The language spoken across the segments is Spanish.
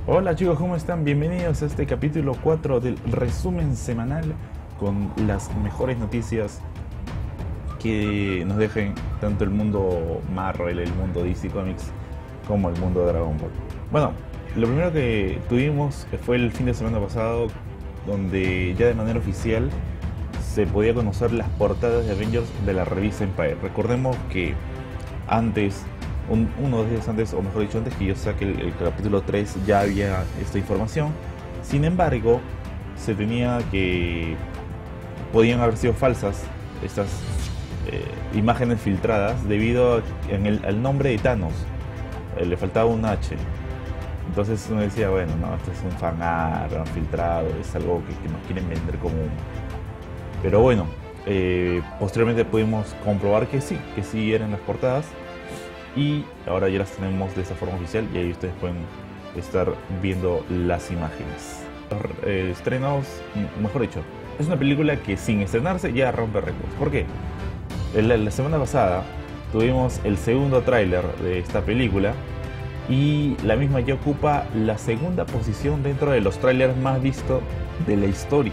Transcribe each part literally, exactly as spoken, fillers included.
Hola chicos, ¿cómo están? Bienvenidos a este capítulo cuatro del resumen semanal con las mejores noticias que nos dejen tanto el mundo Marvel, el mundo D C Comics, como el mundo de Dragon Ball. Bueno, lo primero que tuvimos fue el fin de semana pasado, donde ya de manera oficial se podía conocer las portadas de Avengers de la revista Empire. Recordemos que antes, un, unos días antes, o mejor dicho, antes que yo saque el, el capítulo tres, ya había esta información. Sin embargo, se tenía que... podían haber sido falsas estas eh, imágenes filtradas debido a, en el, al nombre de Thanos. Eh, le faltaba un H. Entonces uno decía, bueno, no, esto es un fanart, un filtrado, es algo que, que nos quieren vender como uno. Pero bueno, eh, posteriormente pudimos comprobar que sí, que sí eran las portadas. Y ahora ya las tenemos de esa forma oficial y ahí ustedes pueden estar viendo las imágenes. Los eh, estrenos, mejor dicho, es una película que sin estrenarse ya rompe récords. ¿Por qué? La, la semana pasada tuvimos el segundo tráiler de esta película y la misma ya ocupa la segunda posición dentro de los tráilers más vistos de la historia.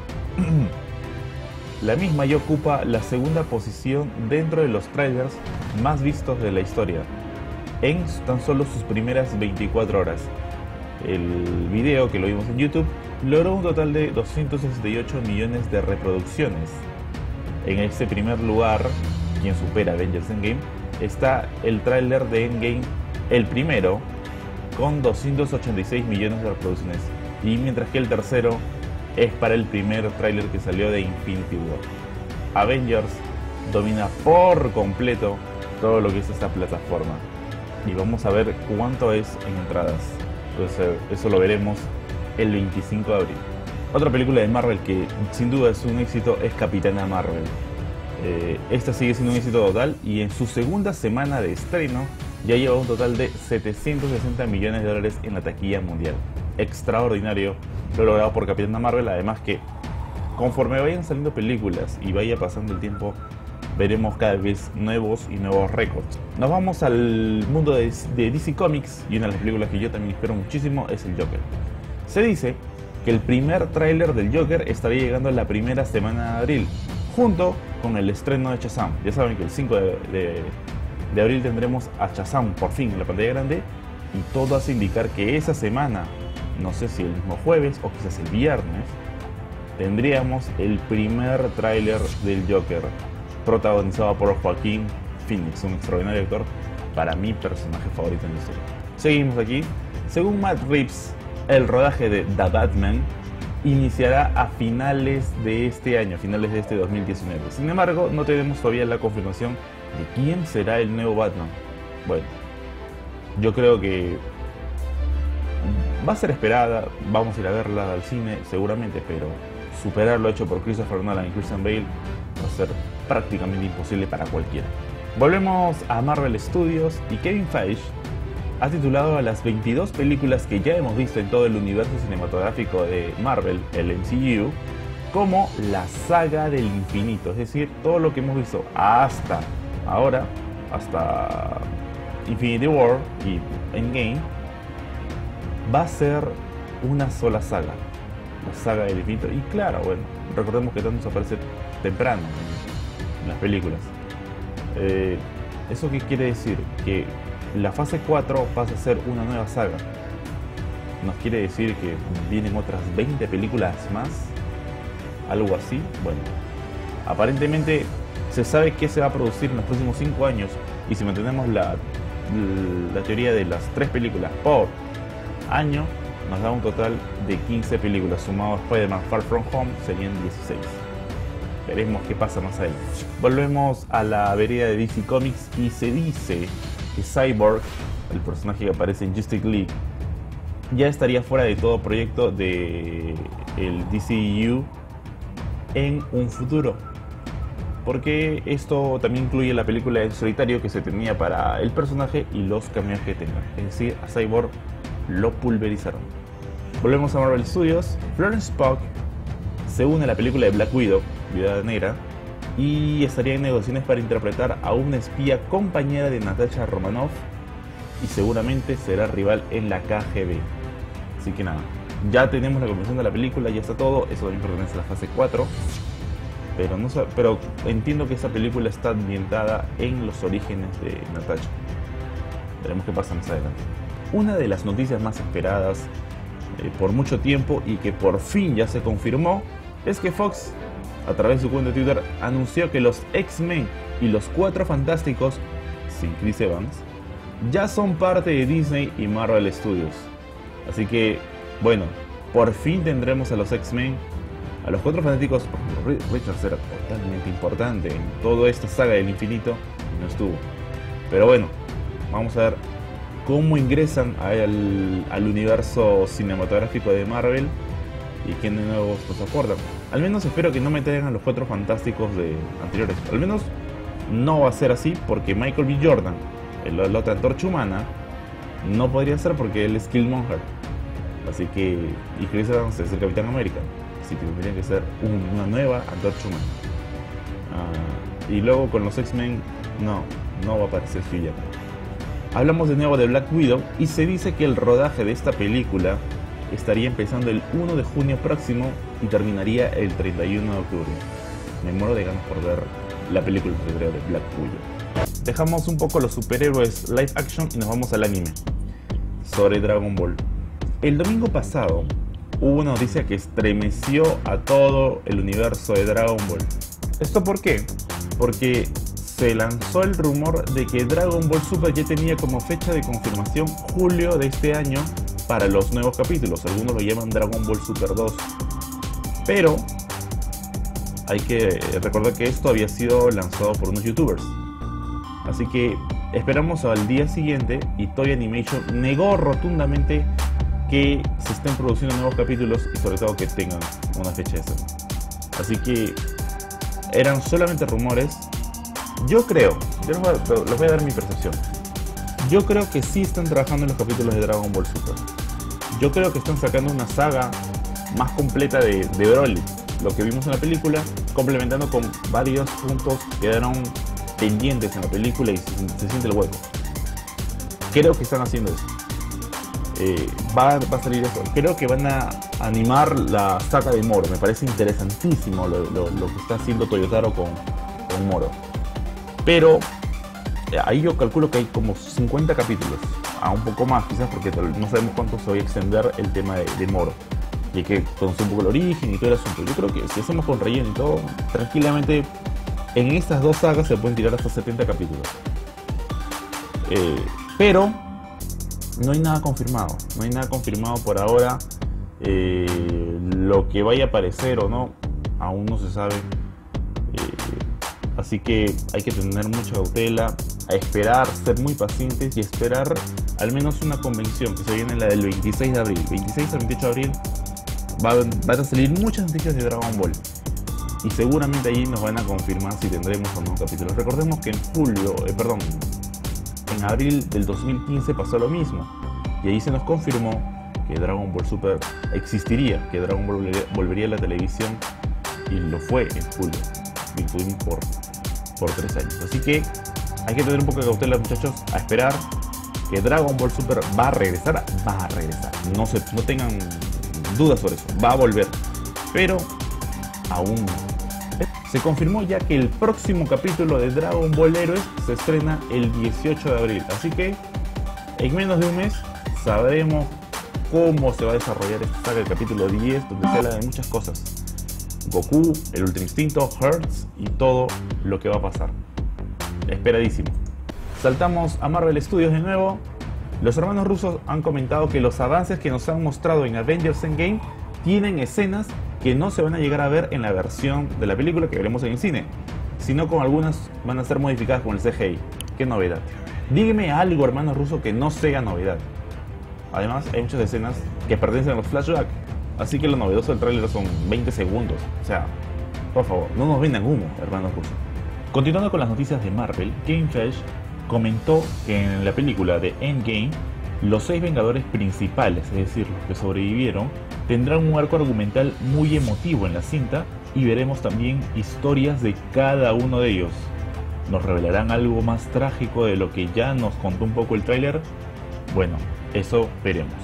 La misma ya ocupa la segunda posición dentro de los trailers más vistos de la historia en tan solo sus primeras veinticuatro horas. El video, que lo vimos en YouTube, logró un total de doscientos sesenta y ocho millones de reproducciones. En este primer lugar, quien supera Avengers Endgame, está el tráiler de Endgame, el primero, con doscientos ochenta y seis millones de reproducciones, y mientras que el tercero es para el primer tráiler que salió de Infinity War. Avengers domina por completo todo lo que es esta plataforma y vamos a ver cuánto es en entradas. Entonces eso lo veremos el veinticinco de abril. Otra película de Marvel que sin duda es un éxito es Capitana Marvel. Eh, esta sigue siendo un éxito total y en su segunda semana de estreno ya lleva un total de setecientos sesenta millones de dólares en la taquilla mundial. Extraordinario lo logrado por Capitana Marvel. Además que conforme vayan saliendo películas y vaya pasando el tiempo, veremos cada vez nuevos y nuevos récords. Nos vamos al mundo de, de D C Comics y una de las películas que yo también espero muchísimo es el Joker. Se dice que el primer tráiler del Joker estaría llegando en la primera semana de abril, junto con el estreno de Shazam. Ya saben que el cinco de, de, de abril tendremos a Shazam por fin en la pantalla grande y todo hace indicar que esa semana, no sé si el mismo jueves o quizás el viernes, tendríamos el primer tráiler del Joker, protagonizado por Joaquín Phoenix, un extraordinario actor, para mi personaje favorito en la historia. Seguimos aquí. Según Matt Reeves, el rodaje de The Batman iniciará a finales de este año, a finales de este dos mil diecinueve. Sin embargo, no tenemos todavía la confirmación de quién será el nuevo Batman. Bueno, yo creo que va a ser esperada, vamos a ir a verla al cine seguramente, pero superar lo hecho por Christopher Nolan y Christian Bale va a ser prácticamente imposible para cualquiera. Volvemos a Marvel Studios y Kevin Feige ha titulado a las veintidós películas que ya hemos visto en todo el universo cinematográfico de Marvel, el M C U, como la saga del infinito, es decir, todo lo que hemos visto hasta ahora, hasta Infinity War y Endgame, va a ser una sola saga, la saga del infinito. Y claro, bueno, recordemos que Thanos aparece temprano en, en las películas. Eh, ¿Eso qué quiere decir? Que la fase cuatro pasa a ser una nueva saga. ¿Nos quiere decir que vienen otras veinte películas más? Algo así. Bueno, aparentemente se sabe que se va a producir en los próximos cinco años y si mantenemos la, la teoría de las tres películas por año, nos da un total de quince películas. Sumado a Spider-Man Far From Home serían dieciséis. Veremos qué pasa más adelante. Volvemos a la vereda de D C Comics y se dice que Cyborg, el personaje que aparece en Justice League, ya estaría fuera de todo proyecto de el D C U en un futuro, porque esto también incluye la película en solitario que se tenía para el personaje y los cameos que tenga. Es decir, a Cyborg lo pulverizaron. Volvemos a Marvel Studios. Florence Pugh se une a la película de Black Widow, Viuda Negra, y estaría en negociaciones para interpretar a una espía compañera de Natasha Romanoff y seguramente será rival en la K G B. Así que nada, ya tenemos la confirmación de la película, ya está todo. Eso también pertenece a la fase cuatro. Pero, no, pero entiendo que esta película está ambientada en los orígenes de Natasha. Veremos qué pasa más adelante. Una de las noticias más esperadas eh, por mucho tiempo y que por fin ya se confirmó es que Fox, a través de su cuenta de Twitter, anunció que los X-Men y los Cuatro Fantásticos, sin Chris Evans, ya son parte de Disney y Marvel Studios. Así que, bueno, por fin tendremos a los X-Men, a los Cuatro Fantásticos. Richards era totalmente importante en toda esta saga del infinito y no estuvo. Pero bueno, vamos a ver cómo ingresan al, al universo cinematográfico de Marvel y qué nuevos nos aportan. Al menos espero que no me traigan a los Cuatro Fantásticos de anteriores. Al menos no va a ser así, porque Michael B. Jordan, el, la otra antorcha humana, no podría ser porque él es Killmonger. Así que, y Chris Evans es el Capitán América. Así que tendría que ser un, una nueva antorcha humana. Uh, y luego con los X-Men, no, no va a aparecer Hugh Jackman. Hablamos de nuevo de Black Widow y se dice que el rodaje de esta película estaría empezando el uno de junio próximo y terminaría el treinta y uno de octubre. Me muero de ganas por ver la película de Black Widow. Dejamos un poco los superhéroes live action y nos vamos al anime sobre Dragon Ball. El domingo pasado hubo una noticia que estremeció a todo el universo de Dragon Ball. ¿Esto por qué? Porque se lanzó el rumor de que Dragon Ball Super ya tenía como fecha de confirmación julio de este año para los nuevos capítulos. Algunos lo llaman Dragon Ball Super dos. Pero hay que recordar que esto había sido lanzado por unos youtubers. Así que esperamos al día siguiente y Toei Animation negó rotundamente que se estén produciendo nuevos capítulos y sobre todo que tengan una fecha de estreno. Así que eran solamente rumores. Yo creo, yo les voy, a, les voy a dar mi percepción. Yo creo que sí están trabajando en los capítulos de Dragon Ball Super. Yo creo que están sacando una saga más completa de, de Broly, lo que vimos en la película, complementando con varios puntos que quedaron pendientes en la película y se, se siente el hueco. Creo que están haciendo eso. Eh, va, va a salir eso. Creo que van a animar la saga de Moro. Me parece interesantísimo lo, lo, lo que está haciendo Toyotaro con, con Moro. Pero ahí yo calculo que hay como cincuenta capítulos, a un poco más quizás, porque no sabemos cuánto se va a extender el tema de, de Moro. Y hay que conocer un poco el origen y todo el asunto. Yo creo que si hacemos con relleno y todo, tranquilamente en estas dos sagas se pueden tirar hasta setenta capítulos. Eh, pero no hay nada confirmado, no hay nada confirmado por ahora. Eh, lo que vaya a aparecer o no, aún no se sabe. Así que hay que tener mucha cautela, a esperar, ser muy pacientes y esperar al menos una convención que se viene, la del veintiséis de abril. veintiséis al veintiocho de abril va, van a salir muchas noticias de Dragon Ball. Y seguramente ahí nos van a confirmar si tendremos o no capítulos. Recordemos que en julio, eh, perdón, en abril del dos mil quince pasó lo mismo. Y ahí se nos confirmó que Dragon Ball Super existiría, que Dragon Ball volvería, volvería a la televisión. Y lo fue en julio. Y tuvimos por, por tres años. Así que hay que tener un poco de cautela, muchachos, a esperar que Dragon Ball Super va a regresar, va a regresar. No, se, no tengan dudas sobre eso, va a volver. Pero aún no. Se confirmó ya que el próximo capítulo de Dragon Ball Heroes se estrena el dieciocho de abril. Así que en menos de un mes sabremos cómo se va a desarrollar esta saga del capítulo diez, donde se habla de muchas cosas. Goku, el Ultra Instinto, Hertz y todo lo que va a pasar. Esperadísimo. Saltamos a Marvel Studios de nuevo. Los hermanos rusos han comentado que los avances que nos han mostrado en Avengers Endgame tienen escenas que no se van a llegar a ver en la versión de la película que veremos en el cine, sino con algunas van a ser modificadas con el C G I. ¡Qué novedad! Dígame algo, hermanos rusos, que no sea novedad. Además, hay muchas escenas que pertenecen a los flashbacks. Así que lo novedoso del tráiler son veinte segundos. O sea, por favor, no nos vendan humo, hermanos rusos. Continuando con las noticias de Marvel, Kevin Feige comentó que en la película de Endgame, los seis Vengadores principales, es decir, los que sobrevivieron, tendrán un arco argumental muy emotivo en la cinta y veremos también historias de cada uno de ellos. ¿Nos revelarán algo más trágico de lo que ya nos contó un poco el tráiler? Bueno, eso veremos.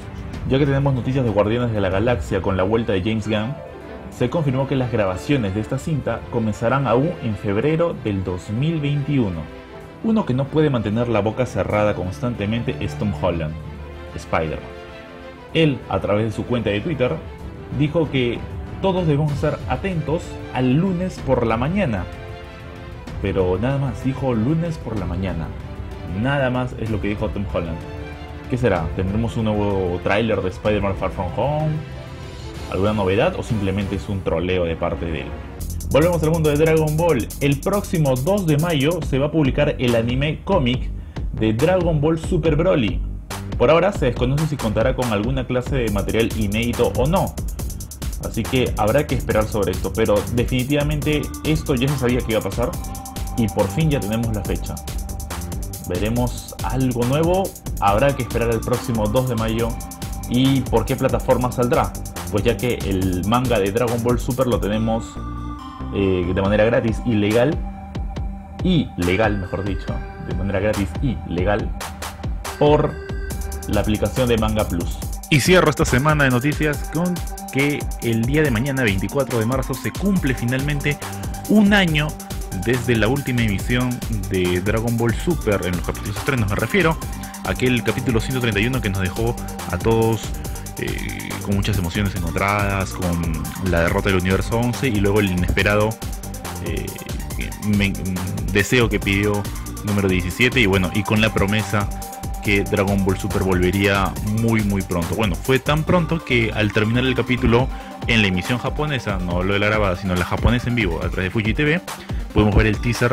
Ya que tenemos noticias de Guardianes de la Galaxia con la vuelta de James Gunn, se confirmó que las grabaciones de esta cinta comenzarán aún en febrero del dos mil veintiuno. Uno que no puede mantener la boca cerrada constantemente es Tom Holland, Spider-Man. Él, a través de su cuenta de Twitter, dijo que todos debemos estar atentos al lunes por la mañana. Pero nada más, dijo lunes por la mañana. Nada más es lo que dijo Tom Holland. ¿Qué será? ¿Tendremos un nuevo tráiler de Spider-Man Far From Home? ¿Alguna novedad o simplemente es un troleo de parte de él? Volvemos al mundo de Dragon Ball. El próximo dos de mayo se va a publicar el anime cómic de Dragon Ball Super Broly. Por ahora se desconoce si contará con alguna clase de material inédito o no. Así que habrá que esperar sobre esto. Pero definitivamente esto ya se sabía que iba a pasar. Y por fin ya tenemos la fecha. ¿Veremos algo nuevo? Habrá que esperar el próximo dos de mayo. ¿Y por qué plataforma saldrá? Pues ya que el manga de Dragon Ball Super lo tenemos eh, de manera gratis y legal. Y legal, mejor dicho. De manera gratis y legal. Por la aplicación de Manga Plus. Y cierro esta semana de noticias con que el día de mañana, veinticuatro de marzo, se cumple finalmente un año desde la última emisión de Dragon Ball Super en los capítulos estrenos. Me refiero a aquel capítulo ciento treinta y uno que nos dejó a todos eh, con muchas emociones encontradas, con la derrota del universo once y luego el inesperado eh, me, deseo que pidió número diecisiete, y bueno, y con la promesa que Dragon Ball Super volvería muy muy pronto. Bueno, fue tan pronto que al terminar el capítulo en la emisión japonesa, no lo de la grabada, sino la japonesa en vivo a través de Fuji T V, podemos ver el teaser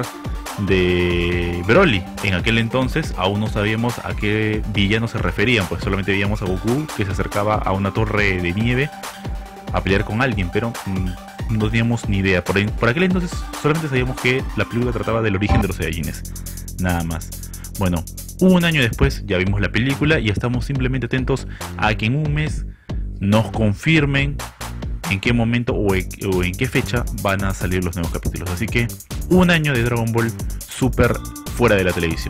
de Broly. En aquel entonces aún no sabíamos a qué villano se referían, pues solamente veíamos a Goku que se acercaba a una torre de nieve a pelear con alguien, pero mmm, no teníamos ni idea. Por, por aquel entonces solamente sabíamos que la película trataba del origen de los Saiyajines, nada más. Bueno, un año después ya vimos la película y estamos simplemente atentos a que en un mes nos confirmen en qué momento o en qué fecha van a salir los nuevos capítulos. Así que un año de Dragon Ball Super fuera de la televisión.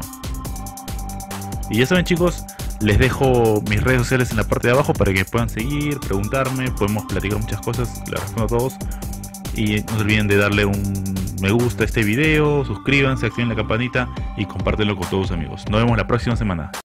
Y ya saben, chicos, les dejo mis redes sociales en la parte de abajo para que puedan seguir, preguntarme, podemos platicar muchas cosas, les respondo a todos. Y no se olviden de darle un me gusta a este video, suscríbanse, activen la campanita y compártelo con todos sus amigos. Nos vemos la próxima semana.